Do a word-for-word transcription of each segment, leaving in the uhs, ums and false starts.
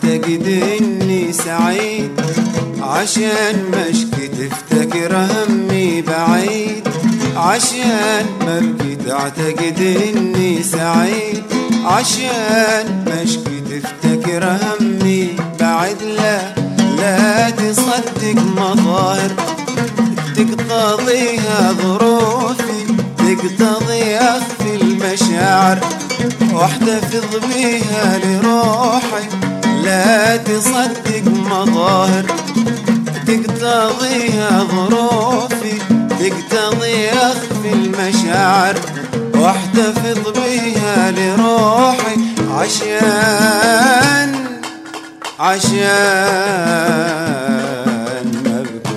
تعتقد اني سعيد، عشان مشكي تفتكر همي بعيد، عشان ما بقي تعتقد اني سعيد، عشان مشكي تفتكر همي بعيد. لا لا تصدق مظاهر تقتضيها ظروفي، تقتضي اخفي المشاعر واحتفظ بيها لروحي. لا تصدق مظاهر تقتضيها ظروفي، تقتضي اخفي المشاعر واحتفظ بيها لروحي. عشان عشان مبكي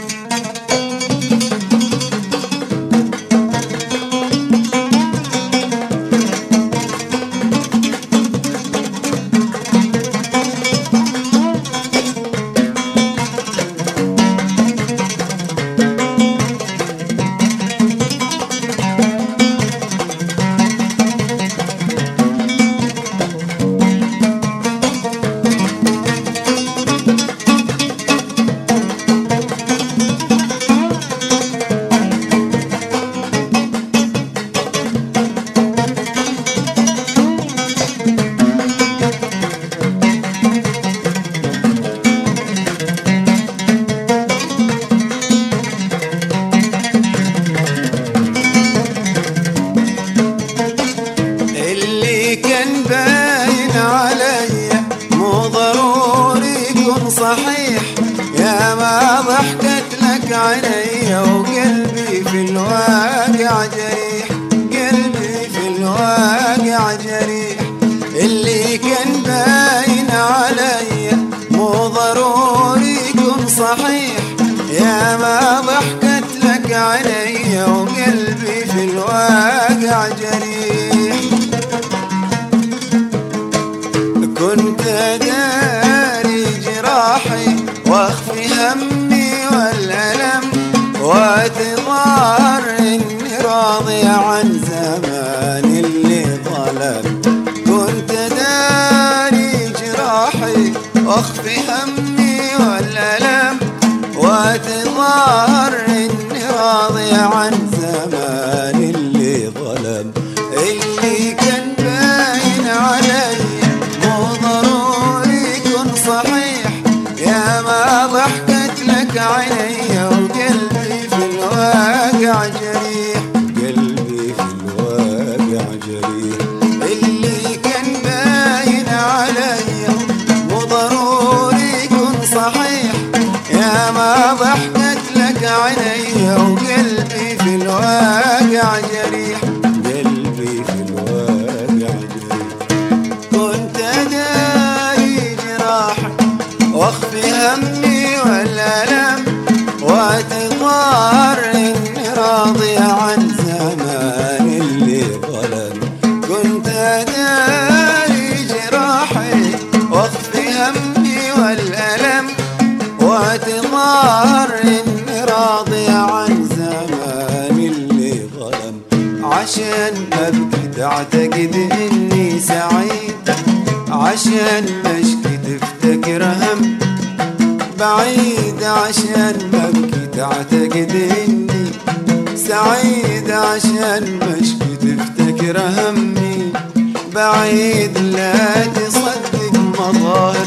صحيح. يا ما ضحكت لك عيني وقلبي في الواقع جريح، قلبي في الواقع جريح. اللي كان باين علي مو ضروري يكون صحيح. يا ما ضحكت لك عيني وقلبي في الواقع جريح. كنت داري جراحي واخفي همي والألم، واتظاهر اني راضي عن زمان اللي ظلم. كنت داري جراحي واخفي همي والألم، واتظاهر اني راضي عن زمان اللي ظلم. اللي كان باين علي مو ضروري يكون صحيح. يا ما ضحكت لك عيني وقلبي في الواقع جريح، قلبي في الواقع جريح. اللي كان باين علي مو ضروري يكون صحيح. يا ما ضحكت لك عيني وقلبي في الواقع جريح، قلبي في الواقع جريح. كنت داري جراحي واخفي همي والألم، واتظاهر اني راضي عن زمان اللي ظلم. كنت داري جراحي واخفي همي والألم، واتظاهر اني راضي عن زمان اللي ظلم. عشان ابكي تعتقد اني سعيد، عشان مشكي تفتكر هم بعيد، عشان ببكي تعتقد اني سعيد، عشان مشكي تفتكر همي بعيد. لا تصدق مظاهر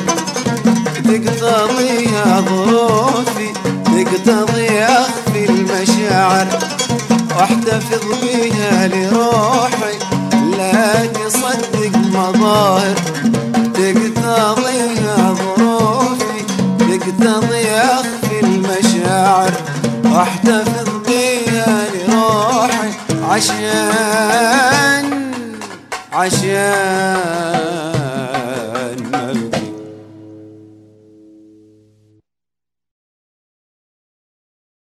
تقتضيها ظروفي، تقتضي اخفي المشاعر واحتفظ بيها لروحي. لا تصدق مظاهر تقتضيها ظروفي، تقتضي اخفي المشاعر واحتفظ بيها لروحي. عشان عشان